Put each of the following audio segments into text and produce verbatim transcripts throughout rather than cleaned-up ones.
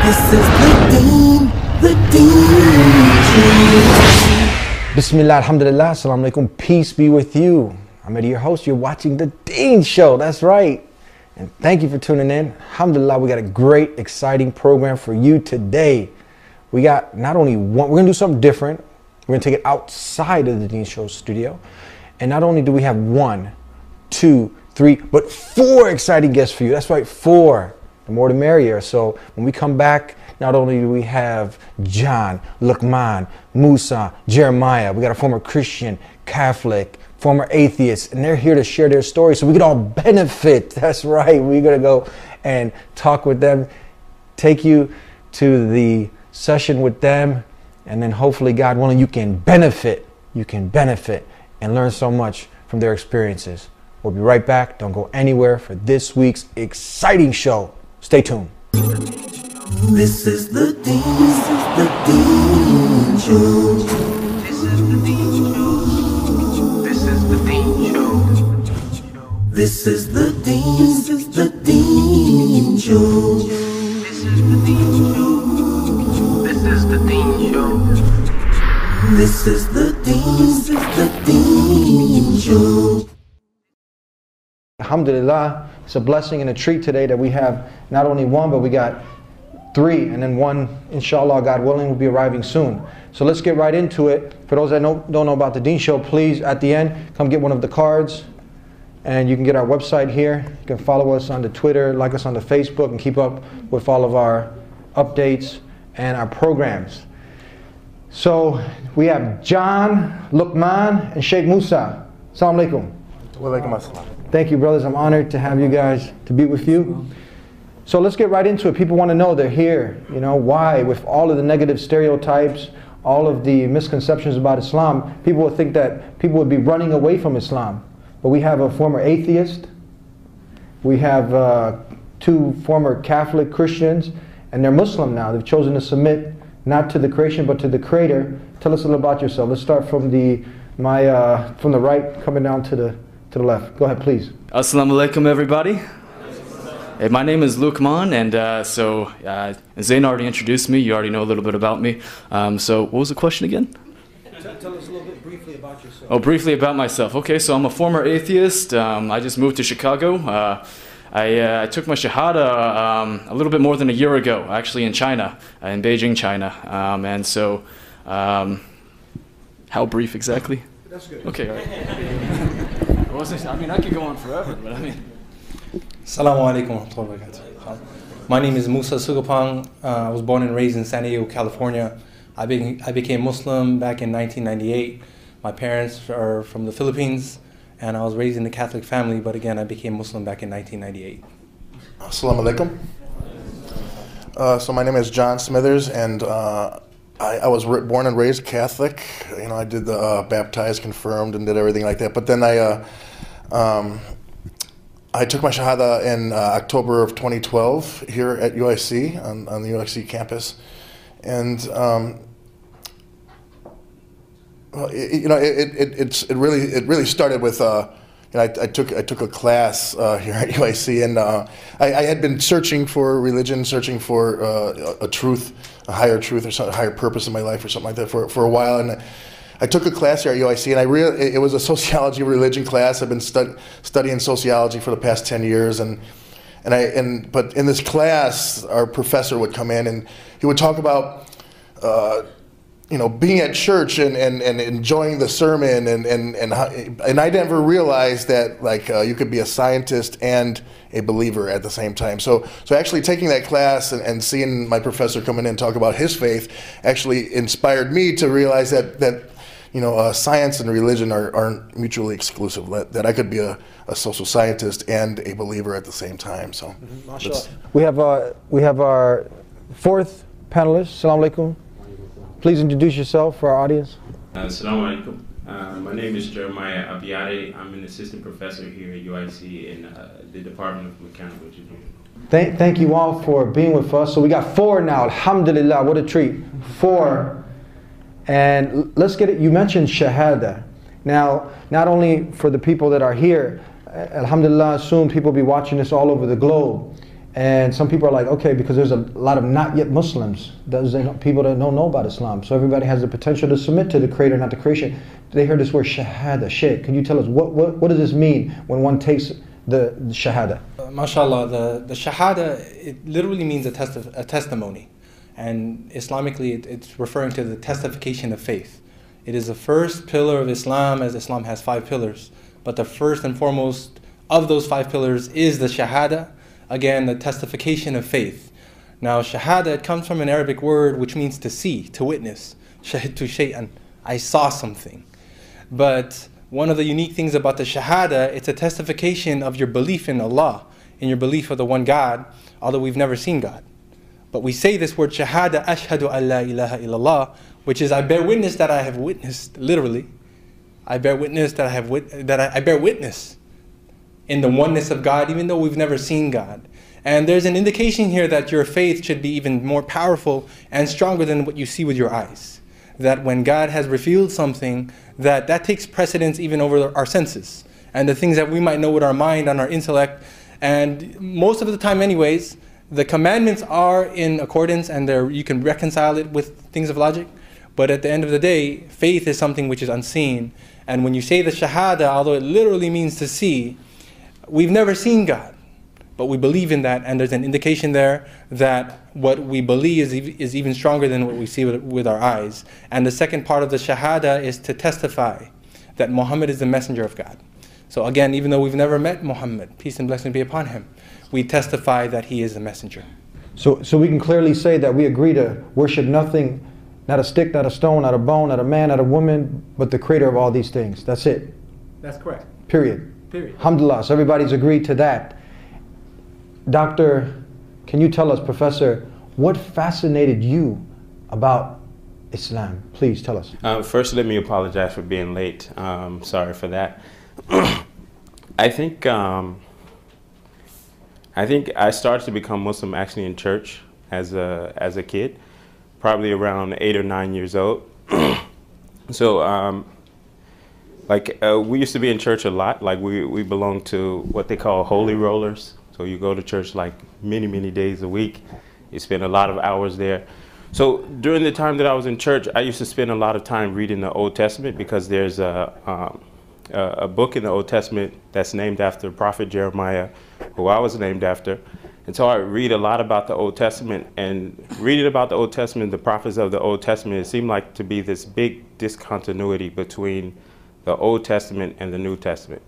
This is the Deen, the Deen Show. Bismillah, alhamdulillah, assalamu alaikum, peace be with you. I'm Eddie, your host. You're watching the Deen Show, that's right. And thank you for tuning in. Alhamdulillah, we got a great, exciting program for you today. We got not only one, we're gonna do something different. We're gonna take it outside of the Deen Show studio. And not only do we have one, two, three, but four exciting guests for you. That's right, four. The more the merrier. So when we come back, not only do we have John, Luqman, Musa, Jeremiah, we got a former Christian, Catholic, former atheist, and they're here to share their story so we can all benefit. That's right. We're going to go and talk with them, take you to the session with them, and then hopefully, God willing, you can benefit. You can benefit and learn so much from their experiences. We'll be right back. Don't go anywhere for this week's exciting show. Stay tuned. This is the Deen, this is the Deen Show. This is the Deen Show. This is the Deen Show. This is the Deen, this is the Deen Show. This is the Deen Show. This is the Deen Show. This is the Deen, this is the Deen Show. Alhamdulillah, it's a blessing and a treat today that we have not only one, but we got three, and then one, inshallah, God willing, will be arriving soon. So let's get right into it. For those that know, don't know about the Deen Show, please, at the end, come get one of the cards, and you can get our website here. You can follow us on the Twitter, like us on the Facebook, and keep up with all of our updates and our programs. So we have John, Luqman, and Sheikh Musa. Assalamu alaikum. Wa alaikum assalam. Thank you, brothers. I'm honored to have you guys, to be with you. So let's get right into it. People want to know they're here. You know, why? With all of the negative stereotypes, all of the misconceptions about Islam, people would think that people would be running away from Islam. But we have a former atheist. We have uh, two former Catholic Christians, and they're Muslim now. They've chosen to submit not to the creation, but to the Creator. Tell us a little about yourself. Let's start from the my uh, from the right, coming down to the to the left. Go ahead, please. Assalamu alaikum, everybody. Hey, my name is Luqman, and uh, so uh, Zain already introduced me. You already know a little bit about me. Um, so what was the question again? Tell, tell us a little bit briefly about yourself. Oh, briefly about myself. Okay, so I'm a former atheist. Um, I just moved to Chicago. Uh, I, uh, I took my Shahada um, a little bit more than a year ago, actually in China, uh, in Beijing, China. Um, and so, um, how brief exactly? That's good. Okay, all right. I wasn't, I mean, I could go on forever, but I mean. Assalamu alaikum wa rahmatullahi wa barakatuh. My name is Musa Sugapang. Uh, I was born and raised in San Diego, California. I, be I became Muslim back in nineteen ninety-eight. My parents are from the Philippines, and I was raised in a Catholic family, but again, I became Muslim back in nineteen ninety-eight. Assalamu alaikum. Uh, so my name is John Smithers, and uh, I, I was born and raised Catholic. You know, I did the uh, baptized, confirmed, and did everything like that. But then I, uh, um, I took my Shahada in uh, October of twenty twelve here at U I C on, on the U I C campus, and um, well, it, you know, it, it it's it really it really started with. Uh, You know, I, I took I took a class uh, here at U I C, and uh, I, I had been searching for religion, searching for uh, a, a truth, a higher truth, or some a higher purpose in my life, or something like that, for for a while. And I took a class here at U I C, and I real it was a sociology religion class. I've been stud, studying sociology for the past ten years, and and I and but in this class, our professor would come in, and he would talk about. Uh, you know, being at church and, and, and enjoying the sermon, and, and, and, and I never realized that, like, uh, you could be a scientist and a believer at the same time. So, so actually taking that class and, and seeing my professor come in and talk about his faith actually inspired me to realize that, that you know, uh, science and religion are, aren't mutually exclusive, that, that I could be a, a social scientist and a believer at the same time. So, mm-hmm. we have, uh, we have our fourth panelist. Assalamu alaikum. Please introduce yourself for our audience. Uh, Assalamu alaikum. Uh, my name is Jeremiah Abiade. I'm an assistant professor here at U I C in uh, the Department of Mechanical Engineering. Thank, thank you all for being with us. So we got four now. Alhamdulillah, what a treat. Four. And let's get it. You mentioned Shahada. Now, not only for the people that are here, alhamdulillah, soon people will be watching this all over the globe. And some people are like, okay, because there's a lot of not yet Muslims, those people that don't know about Islam. So everybody has the potential to submit to the creator, not the creation. They heard this word shahada, sheikh. Can you tell us, what, what, what does this mean when one takes the, the shahada? Uh, mashallah, the, the shahada, it literally means a, testi a testimony. And Islamically, it, it's referring to the testification of faith. It is the first pillar of Islam, as Islam has five pillars. But the first and foremost of those five pillars is the shahada. Again, the testification of faith. Now, shahada, it comes from an Arabic word which means to see, to witness. Shahidtu shay'an, I saw something. But one of the unique things about the shahada, it's a testification of your belief in Allah, in your belief of the one God, although we've never seen God. But we say this word shahada, ashhadu an la ilaha illallah, which is I bear witness that I have witnessed, literally. I bear witness that I have wit that I, I bear witness in the oneness of God, even though we've never seen God. And there's an indication here that your faith should be even more powerful and stronger than what you see with your eyes. That when God has revealed something, that that takes precedence even over our senses. And the things that we might know with our mind and our intellect. And most of the time anyways, the commandments are in accordance and they're, you can reconcile it with things of logic. But at the end of the day, faith is something which is unseen. And when you say the shahada, although it literally means to see, we've never seen God, but we believe in that, and there's an indication there that what we believe is, is even stronger than what we see with, with our eyes. And the second part of the shahada is to testify that Muhammad is the messenger of God. So again, even though we've never met Muhammad, peace and blessings be upon him, we testify that he is the messenger. So, so we can clearly say that we agree to worship nothing, not a stick, not a stone, not a bone, not a man, not a woman, but the creator of all these things. That's it. That's correct. Period. Period. Alhamdulillah, so everybody's agreed to that. Doctor, can you tell us, Professor, what fascinated you about Islam? Please tell us. Uh, first, let me apologize for being late. Um, sorry for that. I think um, I think I started to become Muslim actually in church as a as a kid, probably around eight or nine years old. So. Um, Like, uh, we used to be in church a lot. Like, we, we belonged to what they call holy rollers. So you go to church like many, many days a week. You spend a lot of hours there. So during the time that I was in church, I used to spend a lot of time reading the Old Testament because there's a, um, a, a book in the Old Testament that's named after Prophet Jeremiah, who I was named after. And so I read a lot about the Old Testament, and reading about the Old Testament, the prophets of the Old Testament, it seemed like to be this big discontinuity between the Old Testament and the New Testament.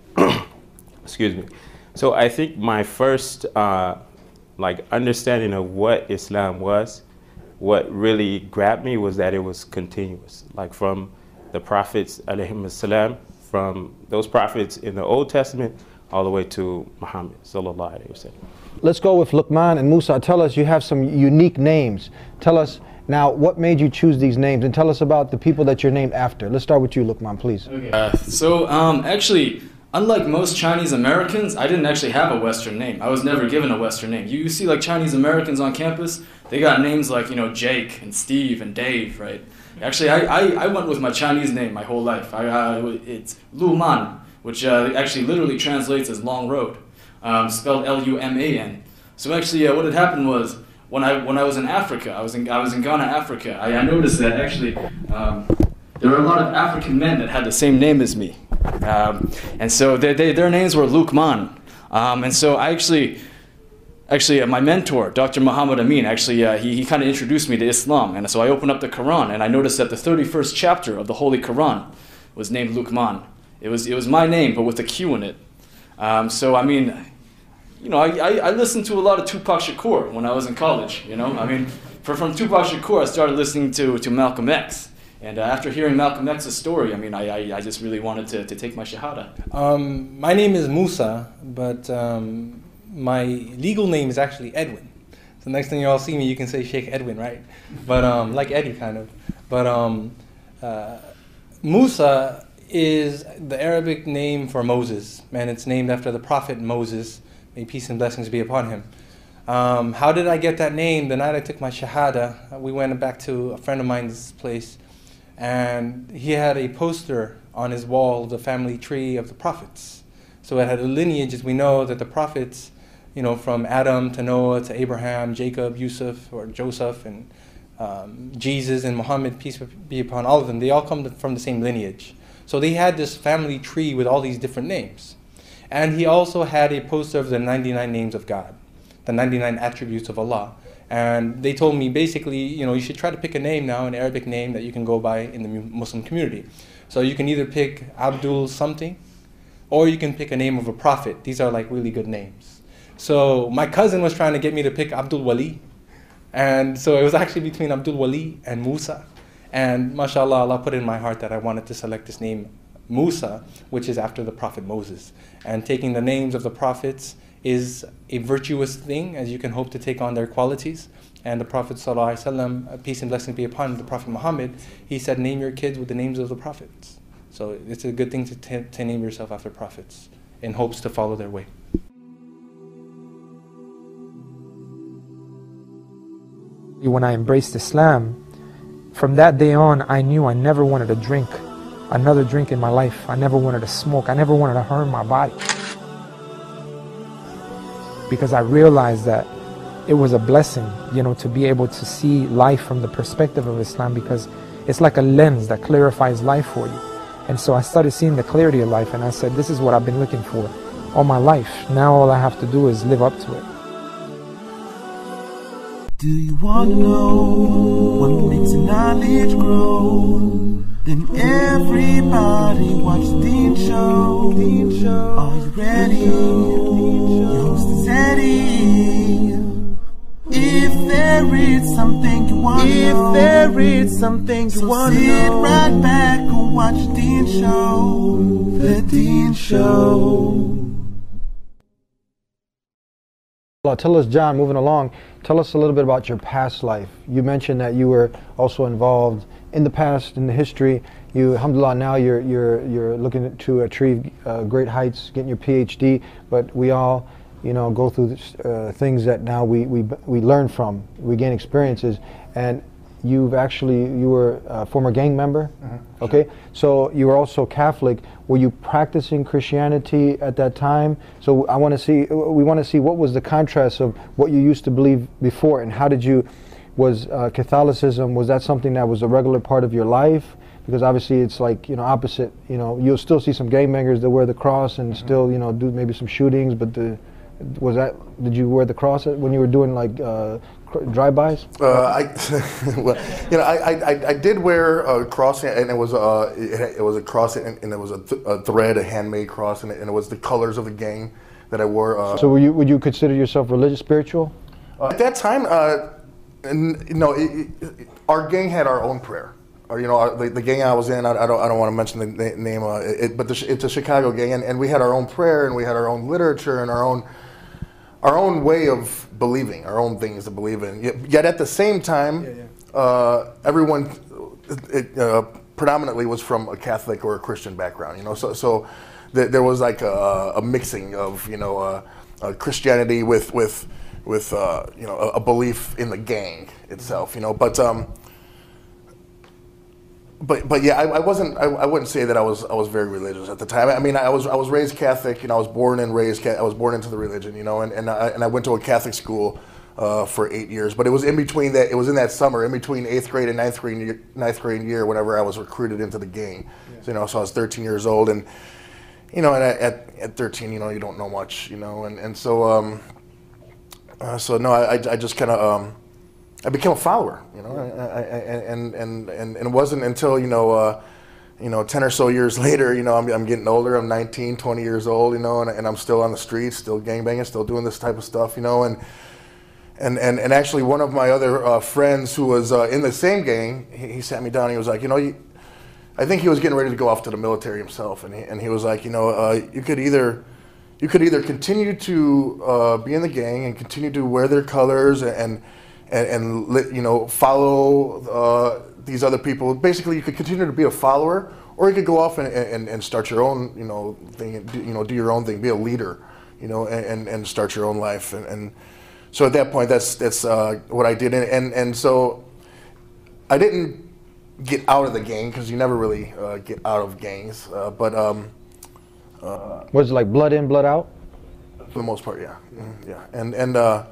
Excuse me. So I think my first uh, like understanding of what Islam was, what really grabbed me was that it was continuous. Like from the prophets, alayhim salam, from those prophets in the Old Testament all the way to Muhammad sallallahu alayhi wa sallam. Let's go with Luqman and Musa. Tell us, you have some unique names. Tell us now, what made you choose these names, and tell us about the people that you're named after. Let's start with you, Luqman, please. Okay. Uh, so, um, actually, unlike most Chinese Americans, I didn't actually have a Western name. I was never given a Western name. You, you see, like, Chinese Americans on campus, they got names like, you know, Jake and Steve and Dave, right? Actually, I, I, I went with my Chinese name my whole life. I, uh, it's Lu Man, which uh, actually literally translates as long road, um, spelled L U M A N. So actually, uh, what had happened was, When I when I was in Africa, I was in I was in Ghana, Africa. I, I noticed that actually um, there were a lot of African men that had the same name as me, um, and so they, they, their names were Luqman. Um, and so I actually, actually uh, my mentor, Doctor Muhammad Amin, actually uh, he he kind of introduced me to Islam. And so I opened up the Quran, and I noticed that the thirty-first chapter of the Holy Quran was named Luqman. It was it was my name, but with a Q in it. Um, so I mean. You know, I, I, I listened to a lot of Tupac Shakur when I was in college, you know? I mean, for, from Tupac Shakur, I started listening to, to Malcolm X. And uh, after hearing Malcolm X's story, I mean, I, I, I just really wanted to, to take my Shahada. Um, my name is Musa, but um, my legal name is actually Edwin. So next time you all see me, you can say Sheikh Edwin, right? But um, like Eddie, kind of. But um, uh, Musa is the Arabic name for Moses, and it's named after the prophet Moses. May peace and blessings be upon him. Um, how did I get that name? The night I took my Shahada, we went back to a friend of mine's place, and he had a poster on his wall of the family tree of the prophets. So it had a lineage, as we know, that the prophets you know, from Adam to Noah to Abraham, Jacob, Yusuf, or Joseph, and um, Jesus and Muhammad, peace be upon all of them, they all come from the same lineage. So they had this family tree with all these different names. And he also had a poster of the ninety-nine names of God, the ninety-nine attributes of Allah. And they told me basically, you know, you should try to pick a name now, an Arabic name that you can go by in the Muslim community. So you can either pick Abdul something, or you can pick a name of a prophet. These are like really good names. So my cousin was trying to get me to pick Abdul Wali. And so it was actually between Abdul Wali and Musa. And mashallah, Allah put it in my heart that I wanted to select this name Musa, which is after the Prophet Moses. And taking the names of the prophets is a virtuous thing, as you can hope to take on their qualities. And the Prophet ﷺ, peace and blessings be upon him, the Prophet Muhammad, he said, name your kids with the names of the prophets. So it's a good thing to, t to name yourself after prophets in hopes to follow their way. When I embraced Islam, from that day on, I knew I never wanted to drink another drink in my life. I never wanted to smoke. I never wanted to harm my body. Because I realized that it was a blessing, you know, to be able to see life from the perspective of Islam, because it's like a lens that clarifies life for you. And so I started seeing the clarity of life, and I said, this is what I've been looking for all my life. Now all I have to do is live up to it. Do you want to know what makes knowledge grow? Then everybody watch the Dean Show. Dean Show. Are you ready? Your host is Eddie. If there is something you want to know, if there is something you want to know, sit right back and watch the Dean Show. The Dean Show. Tell us, John, moving along, tell us a little bit about your past life. You mentioned that you were also involved in the past, in the history. You, alhamdulillah, now you're, you're, you're looking to achieve uh, great heights, getting your P H D, but we all, you know, go through this, uh, things that now we, we, we learn from, we gain experiences, and you've actually, you were a former gang member, mm-hmm. Okay? So you were also Catholic. Were you practicing Christianity at that time? So I want to see, we want to see what was the contrast of what you used to believe before, and how did you, was uh, Catholicism, was that something that was a regular part of your life? Because obviously it's like, you know, opposite, you know, you'll still see some gangbangers that wear the cross and mm-hmm. still, you know, do maybe some shootings, but the, was that, did you wear the cross when you were doing like uh, drive-bys? Uh, I, well, you know, I, I, I did wear a cross, and it was a, it, it was a cross, and, and it was a, th a thread, a handmade cross, and it, and it was the colors of the gang that I wore. Uh, so, were you, would you consider yourself religious, spiritual? Uh, at that time, uh, and, you know, it, it, our gang had our own prayer. Or, you know, our, the, the gang I was in, I, I don't, I don't want to mention the na name, uh, it, but the, it's a Chicago gang, and, and we had our own prayer, and we had our own literature, and our own. Our own way of believing, our own things to believe in. Yet, yet at the same time, yeah, yeah. Uh, everyone it, uh, predominantly was from a Catholic or a Christian background. You know, so so th there was like a, a mixing of you know uh, uh, Christianity with with with uh, you know a, a belief in the gang itself. You know, but. Um, But but yeah, I, I wasn't. I, I wouldn't say that I was. I was very religious at the time. I mean, I was. I was raised Catholic. You know, I was born and raised. I was born into the religion. You know, and and I, and I went to a Catholic school uh, for eight years. But it was in between that. It was in that summer, in between eighth grade and ninth grade year, ninth grade year, whenever I was recruited into the gang. Yeah. So, you know, so I was thirteen years old, and you know, and at at thirteen, you know, you don't know much. You know, and and so um, uh, so no, I I just kind of. Um, I became a follower, you know, I, I, and, and, and, and it wasn't until, you know, uh, you know, ten or so years later, you know, I'm, I'm getting older, I'm nineteen, twenty years old, you know, and, and I'm still on the streets, still gangbanging, still doing this type of stuff, you know, and and, and, and actually one of my other uh, friends who was uh, in the same gang, he, he sat me down, he was like, you know, you, I think he was getting ready to go off to the military himself, and he, and he was like, you know, uh, you could either, you could either continue to uh, be in the gang and continue to wear their colors and, and And, and you know, follow uh, these other people. Basically, you could continue to be a follower, or you could go off and, and, and start your own, you know, thing. And do, you know, do your own thing, be a leader, you know, and, and start your own life. And, and so at that point, that's that's uh, what I did. And, and and so I didn't get out of the gang, because you never really uh, get out of gangs. Uh, but um, uh, was it like blood in, blood out? For the most part, yeah, mm, yeah. And and uh,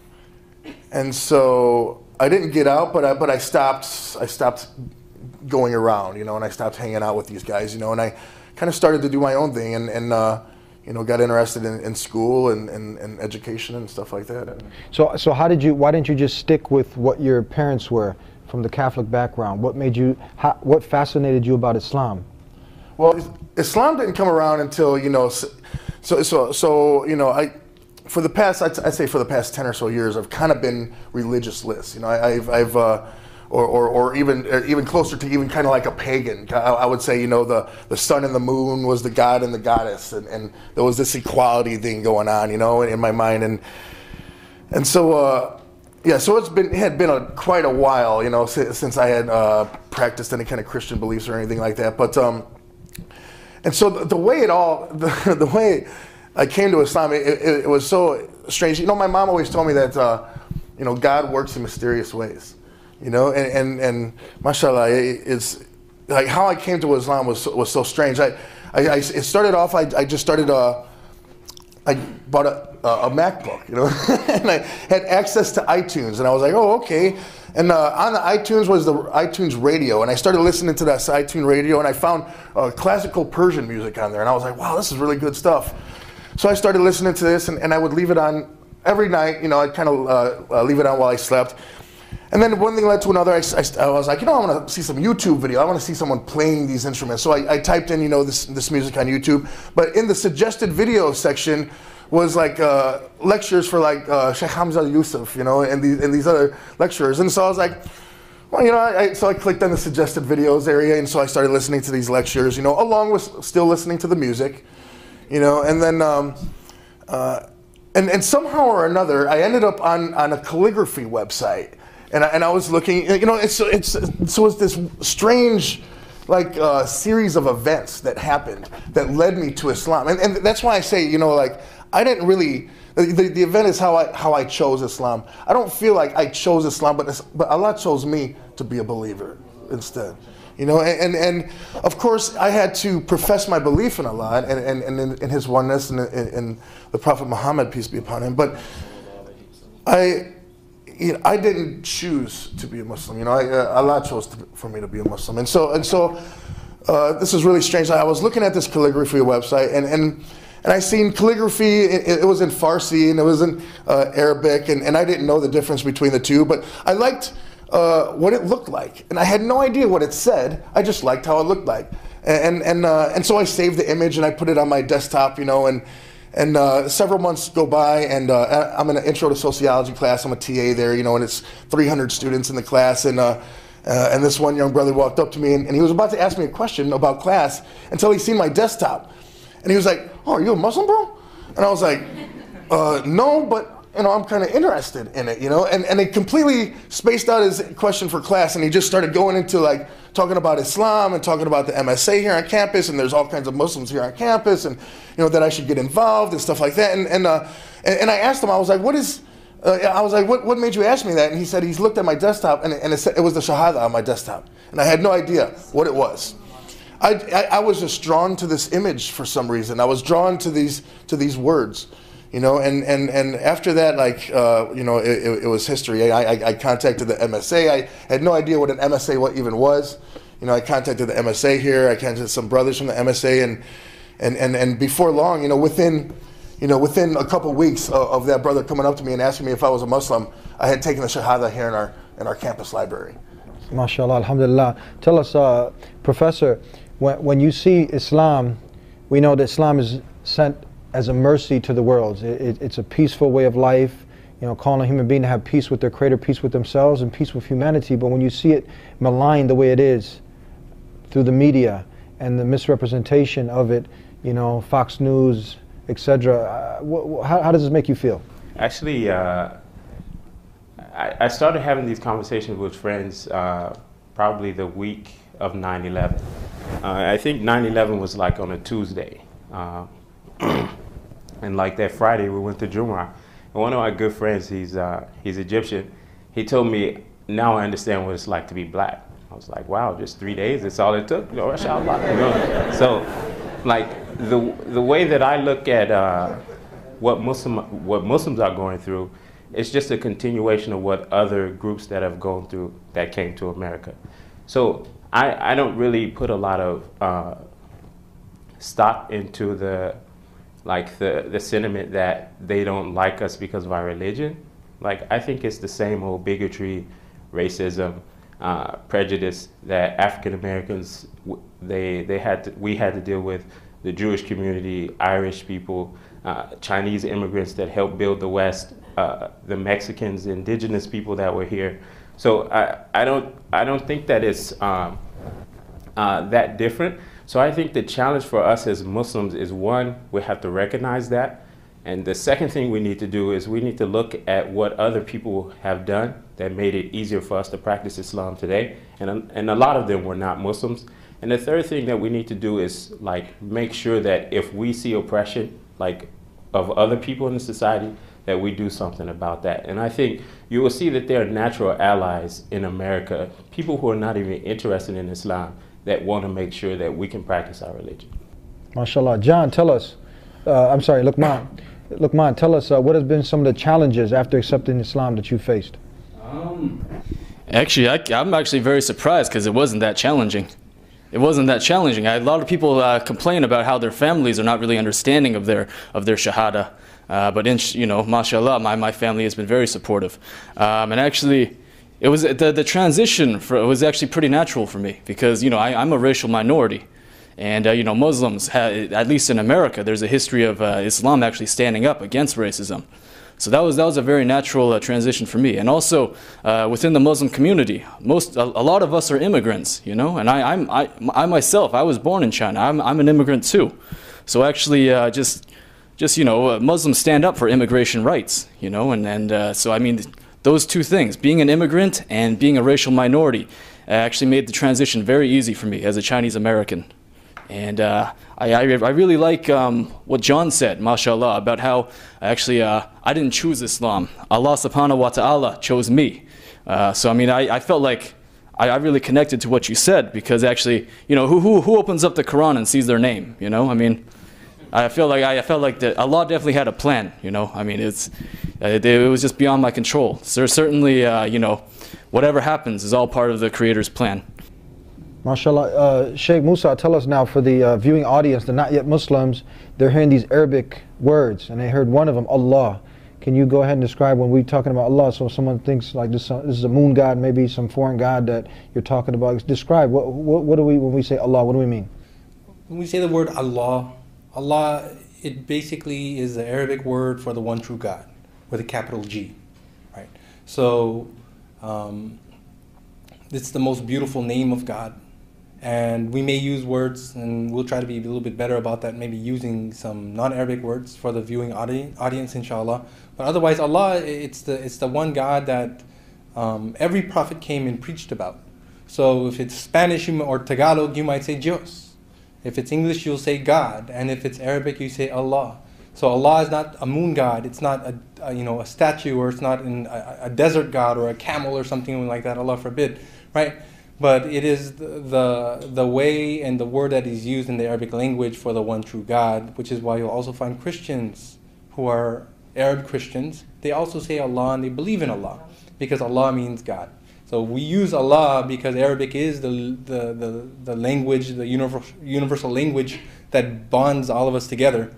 and so I didn't get out, but I but I stopped. I stopped going around, you know, and I stopped hanging out with these guys, you know, and I kind of started to do my own thing, and and uh, you know, got interested in, in school and, and, and education and stuff like that. And So so how did you? Why didn't you just stick with what your parents were from the Catholic background? What made you? How, what fascinated you about Islam? Well, Islam didn't come around until, you know, so so so you know, I for the past I'd, I'd say for the past ten or so years I've kind of been religious-less. You know, I, I've I've uh, or, or or even or even closer to even kind of like a pagan. I, I would say, you know, the the sun and the moon was the god and the goddess, and, and there was this equality thing going on, you know, in, in my mind, and and so. Uh, Yeah, so it's been it had been a, quite a while, you know, since, since I had uh, practiced any kind of Christian beliefs or anything like that. But um, and so the, the way it all, the, the way I came to Islam, it, it, it was so strange. You know, my mom always told me that, uh, you know, God works in mysterious ways, you know, and and, and mashallah, it, it's like how I came to Islam was was so strange. I, I, I it started off. I, I just started. Uh, I bought a, a MacBook, you know, and I had access to iTunes, and I was like, oh, okay. And uh, on the iTunes was the iTunes radio, and I started listening to that iTunes radio, and I found uh, classical Persian music on there, and I was like, wow, this is really good stuff. So I started listening to this, and, and I would leave it on every night, you know, I'd kind of uh, uh, leave it on while I slept. And then one thing led to another. I, I, I was like, you know, I want to see some YouTube video. I want to see someone playing these instruments. So I, I typed in, you know, this this music on YouTube. But in the suggested video section was like uh, lectures for like uh, Sheikh Hamza Yusuf, you know, and these and these other lecturers. And so I was like, well, you know, I, I, so I clicked on the suggested videos area, and so I started listening to these lectures, you know, along with still listening to the music, you know, and then. Um, uh, and and somehow or another, I ended up on on a calligraphy website. And I, and I was looking, you know, it's it's so it's this strange, like uh, series of events that happened that led me to Islam, and and that's why I say, you know, like I didn't really. The, the event is how I how I chose Islam. I don't feel like I chose Islam, but but Allah chose me to be a believer instead, you know. And and, and of course I had to profess my belief in Allah and and, and in, in His oneness and in, in the Prophet Muhammad, peace be upon him. But I. You know, I didn't choose to be a Muslim. You know, I, uh, Allah chose to, for me to be a Muslim, and so and so. Uh, this is really strange. I was looking at this calligraphy website, and and, and I seen calligraphy. It, it was in Farsi and it was in uh, Arabic, and, and I didn't know the difference between the two. But I liked uh, what it looked like, and I had no idea what it said. I just liked how it looked like, and and uh, and so I saved the image and I put it on my desktop. You know, and. And uh, several months go by, and uh, I'm in an intro to sociology class. I'm a T A there, you know, and it's three hundred students in the class. And uh, uh, and this one young brother walked up to me, and, and he was about to ask me a question about class until he seen my desktop. And he was like, oh, are you a Muslim, bro? And I was like, uh, no, but, you know, I'm kind of interested in it, you know. And, and it completely spaced out his question for class, and he just started going into, like, talking about Islam and talking about the M S A here on campus, and there's all kinds of Muslims here on campus, and you know that I should get involved and stuff like that. And and uh, and, and I asked him, I was like, what is? Uh, I was like, what what made you ask me that? And he said he's looked at my desktop, and and it, said, it was the Shahada on my desktop, and I had no idea what it was. I, I I was just drawn to this image for some reason. I was drawn to these to these words. You know, and, and, and after that, like, uh, you know, it, it, it was history. I, I, I contacted the M S A. I had no idea what an M S A what even was. You know, I contacted the M S A here. I contacted some brothers from the M S A, and and, and, and before long, you know, within, you know, within a couple weeks of, of that brother coming up to me and asking me if I was a Muslim, I had taken the Shahada here in our in our campus library. MashaAllah, alhamdulillah. Tell us, uh, Professor, when when you see Islam, we know that Islam is sent as a mercy to the world. It, it, it's a peaceful way of life, you know, calling a human being to have peace with their creator, peace with themselves, and peace with humanity. But when you see it maligned the way it is through the media and the misrepresentation of it, you know, Fox News, et cetera, uh, how, how does this make you feel? Actually, uh, I, I started having these conversations with friends uh, probably the week of nine eleven. Uh, I think nine eleven was like on a Tuesday. Uh, And like that Friday, we went to Jumu'ah. And one of my good friends, he's uh, he's Egyptian. He told me, now I understand what it's like to be black. I was like, wow, just three days, that's all it took? You know, mashallah. You know? So, like, the the way that I look at uh, what Muslim what Muslims are going through is just a continuation of what other groups that have gone through that came to America. So I, I don't really put a lot of uh, stock into the like the, the sentiment that they don't like us because of our religion. Like, I think it's the same old bigotry, racism, uh, prejudice that African Americans, they, they had to, we had to deal with, the Jewish community, Irish people, uh, Chinese immigrants that helped build the West, uh, the Mexicans, indigenous people that were here. So I, I, don't, I don't think that it's um, uh, that different. So I think the challenge for us as Muslims is, one, we have to recognize that. And the second thing we need to do is we need to look at what other people have done that made it easier for us to practice Islam today. And, and a lot of them were not Muslims. And the third thing that we need to do is like make sure that if we see oppression like of other people in the society, that we do something about that. And I think you will see that there are natural allies in America, people who are not even interested in Islam, that want to make sure that we can practice our religion. MashaAllah. John, tell us, uh, I'm sorry, Luqman, Luqman, tell us uh, what has been some of the challenges after accepting Islam that you faced? Um, actually, I, I'm actually very surprised because it wasn't that challenging. It wasn't that challenging. I, a lot of people uh, complain about how their families are not really understanding of their of their shahada. Uh, but in, you know, mashallah, my, my family has been very supportive. Um, and actually, it was the, the transition for, it was actually pretty natural for me because, you know, I, I'm a racial minority. And, uh, you know, Muslims, have, at least in America, there's a history of uh, Islam actually standing up against racism. So that was, that was a very natural uh, transition for me. And also, uh, within the Muslim community, most, a, a lot of us are immigrants, you know, and I, I'm, I, I myself, I was born in China. I'm, I'm an immigrant too. So actually, uh, just, just, you know, uh, Muslims stand up for immigration rights, you know, and, and uh, so, I mean, those two things, being an immigrant and being a racial minority, uh, actually made the transition very easy for me as a Chinese American. And uh, I, I, I really like um, what John said, mashallah, about how actually uh, I didn't choose Islam. Allah subhanahu wa ta'ala chose me. Uh, so I mean, I, I felt like I, I really connected to what you said because actually, you know, who, who, who opens up the Quran and sees their name, you know? I mean, I feel like I felt like that Allah definitely had a plan, you know. I mean, it's it, it was just beyond my control. So certainly, uh, you know, whatever happens is all part of the Creator's plan. MashaAllah. Uh, Sheikh Musa, tell us now, for the uh, viewing audience, the not yet Muslims, they're hearing these Arabic words, and they heard one of them, Allah. Can you go ahead and describe when we're talking about Allah, so someone thinks like this, this is a moon god, maybe some foreign god that you're talking about. Describe, what, what, what do we, when we say Allah, what do we mean? When we say the word Allah, Allah, it basically is the Arabic word for the one true God, with a capital G, right? So, um, it's the most beautiful name of God. And we may use words, and we'll try to be a little bit better about that, maybe using some non-Arabic words for the viewing audi audience, inshallah. But otherwise, Allah, it's the, it's the one God that um, every prophet came and preached about. So if it's Spanish or Tagalog, you might say Dios. If it's English, you'll say God. And if it's Arabic, you say Allah. So Allah is not a moon god. It's not a, a you know a statue, or it's not in a, a desert god or a camel or something like that. Allah forbid, right? But it is the, the the way and the word that is used in the Arabic language for the one true God, which is why you'll also find Christians who are Arab Christians. They also say Allah and they believe in Allah because Allah means God. So we use Allah because Arabic is the the the, the language, the universal universal language that bonds all of us together.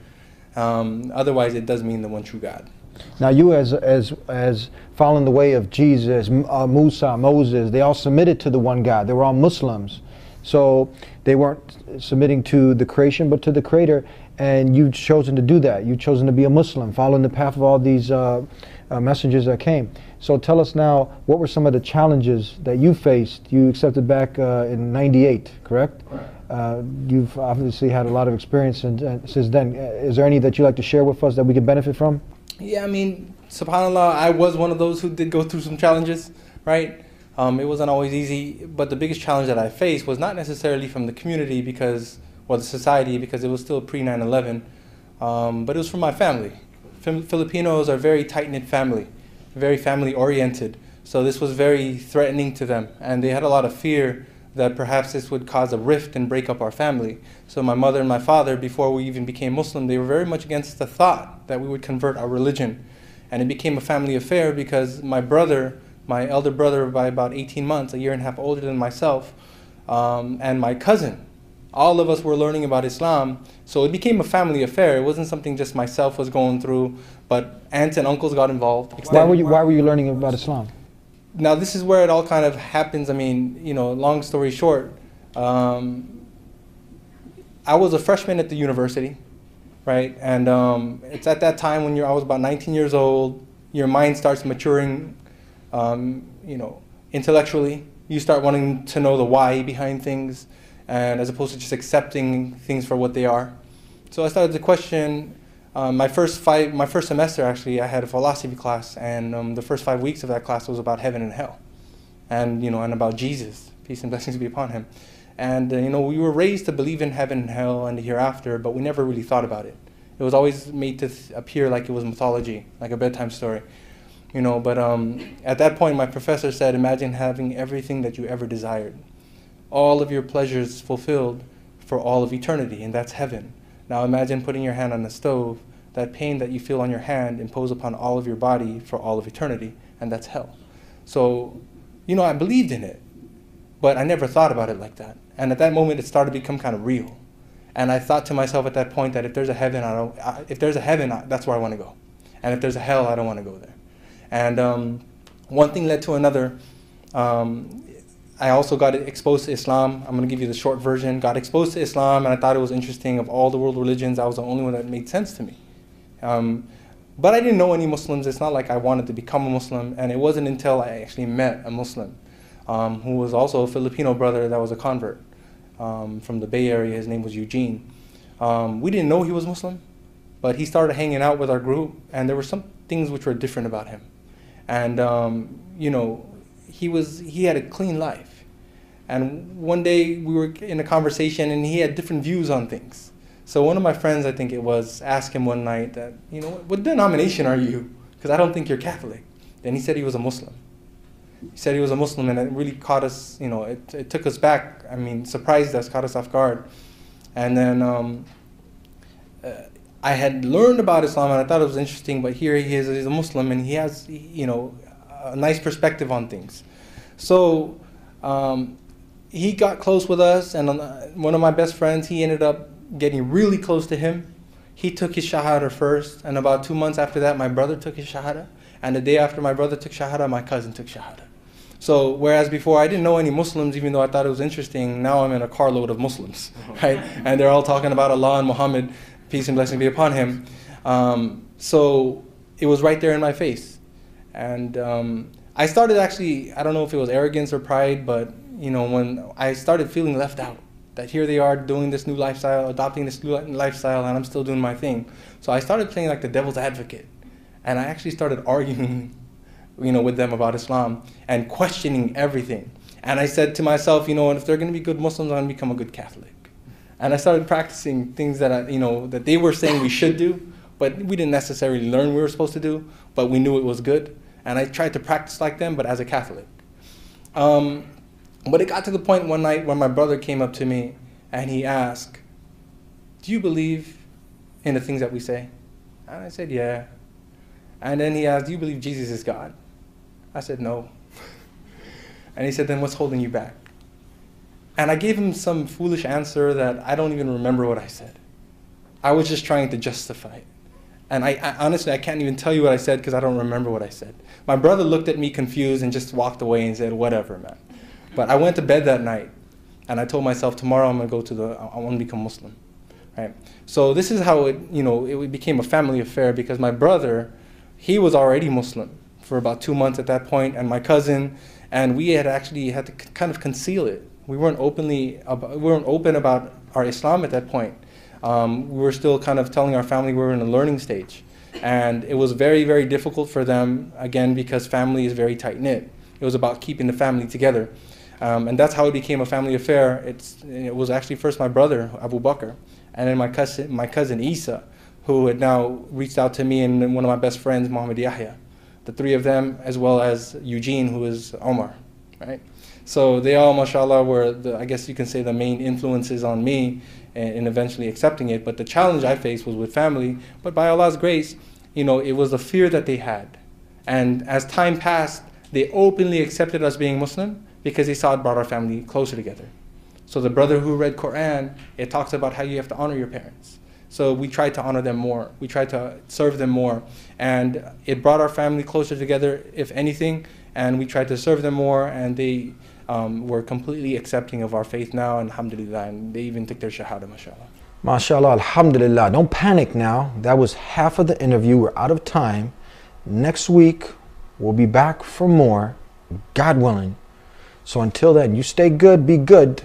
Um, otherwise, it does mean the one true God. Now, you as as as following the way of Jesus, uh, Musa, Moses, they all submitted to the one God. They were all Muslims, so they weren't submitting to the creation, but to the Creator. And you've chosen to do that. You've chosen to be a Muslim, following the path of all these uh, uh, messengers that came. So tell us now, what were some of the challenges that you faced? You accepted back uh, in ninety-eight, correct? Uh, you've obviously had a lot of experience in, uh, since then. Is there any that you'd like to share with us that we can benefit from? Yeah, I mean, subhanAllah, I was one of those who did go through some challenges, right? Um, it wasn't always easy, but the biggest challenge that I faced was not necessarily from the community because, or the society, because it was still pre nine eleven, um, but it was from my family. Filipinos are a very tight-knit family, very family-oriented, so this was very threatening to them, and they had a lot of fear that perhaps this would cause a rift and break up our family. So my mother and my father, before we even became Muslim, they were very much against the thought that we would convert our religion. And it became a family affair because my brother, my elder brother by about eighteen months, a year and a half older than myself, um, and my cousin, all of us were learning about Islam. So it became a family affair. It wasn't something just myself was going through, but aunts and uncles got involved. Why were you, why were you learning about Islam? Now this is where it all kind of happens. I mean, you know, long story short, um, I was a freshman at the university, right? And um, it's at that time when you're, I was about nineteen years old, your mind starts maturing, um, you know, intellectually. You start wanting to know the why behind things, and as opposed to just accepting things for what they are. So I started to question. Um, my first five, my first semester actually, I had a philosophy class, and um, the first five weeks of that class was about heaven and hell, and you know, and about Jesus, peace and blessings be upon him. And uh, you know, we were raised to believe in heaven and hell and the hereafter, but we never really thought about it. It was always made to th appear like it was mythology, like a bedtime story, you know. But um, at that point, my professor said, "Imagine having everything that you ever desired, all of your pleasures fulfilled for all of eternity, and that's heaven. Now imagine putting your hand on the stove, that pain that you feel on your hand imposed upon all of your body for all of eternity, and that's hell." So, you know, I believed in it, but I never thought about it like that. And at that moment, it started to become kind of real. And I thought to myself at that point that if there's a heaven, I don't. I, if there's a heaven, I, that's where I want to go, and if there's a hell, I don't want to go there. And um, one thing led to another. Um, I also got exposed to Islam. I'm going to give you the short version. Got exposed to Islam, and I thought it was interesting. Of all the world religions, I was the only one that made sense to me. Um, but I didn't know any Muslims. It's not like I wanted to become a Muslim, and it wasn't until I actually met a Muslim um, who was also a Filipino brother that was a convert um, from the Bay Area. His name was Eugene. Um, we didn't know he was Muslim, but he started hanging out with our group, and there were some things which were different about him. And, um, you know, he was he had a clean life. And one day we were in a conversation, and he had different views on things. So one of my friends, I think it was, asked him one night that, you know, what denomination are you? Because I don't think you're Catholic. Then he said he was a Muslim. He said he was a Muslim, and it really caught us, you know, it, it took us back. I mean, surprised us, caught us off guard. And then um, uh, I had learned about Islam, and I thought it was interesting, but here he is, he's a Muslim, and he has, you know, a nice perspective on things. So um, he got close with us, and one of my best friends, he ended up getting really close to him. He took his Shahada first, and about two months after that, my brother took his Shahada, and the day after my brother took Shahada, my cousin took Shahada. So whereas before I didn't know any Muslims, even though I thought it was interesting, now I'm in a carload of Muslims, right? And they're all talking about Allah and Muhammad, peace and blessing be upon him. Um, so it was right there in my face. And um, I started actually, I don't know if it was arrogance or pride, but you know, when I started feeling left out, that here they are doing this new lifestyle, adopting this new lifestyle, and I'm still doing my thing. So I started playing like the devil's advocate, and I actually started arguing, you know, with them about Islam and questioning everything. And I said to myself, you know, if they're going to be good Muslims, I'm going to become a good Catholic. And I started practicing things that I, you know, that they were saying we should do, but we didn't necessarily learn we were supposed to do, but we knew it was good. And I tried to practice like them, but as a Catholic. Um, But it got to the point one night when my brother came up to me and he asked, "Do you believe in the things that we say?" And I said, "Yeah." And then he asked, "Do you believe Jesus is God?" I said, "No." And he said, "Then what's holding you back?" And I gave him some foolish answer that I don't even remember what I said. I was just trying to justify it. And I, I honestly, I can't even tell you what I said because I don't remember what I said. My brother looked at me confused and just walked away and said, "Whatever, man." But I went to bed that night, and I told myself, tomorrow I'm going to go to the, I want to become Muslim, right? So this is how it, you know, it became a family affair, because my brother, he was already Muslim for about two months at that point, and my cousin, and we had actually had to kind of conceal it. We weren't openly, we weren't open about our Islam at that point. Um, we were still kind of telling our family we were in a learning stage. And it was very, very difficult for them, again, because family is very tight-knit. It was about keeping the family together. Um, and that's how it became a family affair. It's, it was actually first my brother, Abu Bakr, and then my cousin, my cousin Isa, who had now reached out to me, and one of my best friends, Muhammad Yahya. The three of them, as well as Eugene, who is Omar. right? So they all, mashallah, were, the, I guess you can say, the main influences on me and, and eventually accepting it. But the challenge I faced was with family. But by Allah's grace, you know, it was the fear that they had. And as time passed, they openly accepted us being Muslim because they saw it brought our family closer together. So the brother who read Quran, it talks about how you have to honor your parents. So we tried to honor them more. We tried to serve them more. And it brought our family closer together, if anything. And we tried to serve them more. And they um, were completely accepting of our faith now. And alhamdulillah. And they even took their shahada, mashallah. MashaAllah, alhamdulillah. Don't panic now. That was half of the interview. We're out of time. Next week, we'll be back for more, God willing. So until then, you stay good, be good.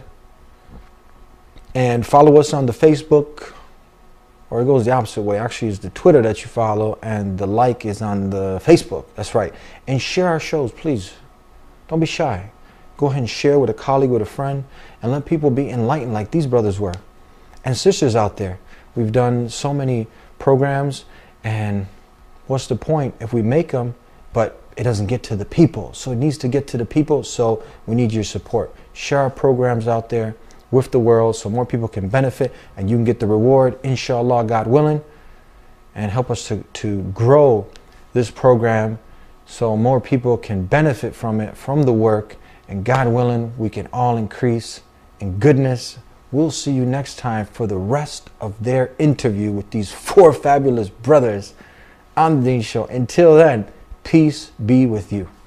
And follow us on the Facebook. Or it goes the opposite way. Actually, it's the Twitter that you follow, and the like is on the Facebook. That's right. And share our shows, please. Don't be shy. Go ahead and share with a colleague, with a friend, and let people be enlightened like these brothers were. And sisters out there. We've done so many programs, and what's the point if we make them, but it doesn't get to the people? So it needs to get to the people, so we need your support. Share our programs out there with the world so more people can benefit and you can get the reward, inshallah, God willing, and help us to, to grow this program so more people can benefit from it, from the work, and God willing, we can all increase in goodness. We'll see you next time for the rest of their interview with these four fabulous brothers on the Deen Show. Until then, peace be with you.